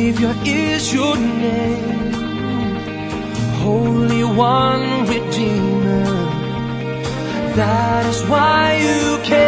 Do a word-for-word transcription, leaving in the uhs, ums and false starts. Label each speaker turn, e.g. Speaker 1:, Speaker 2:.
Speaker 1: Savior is your name, Holy One, Redeemer. That is why you came.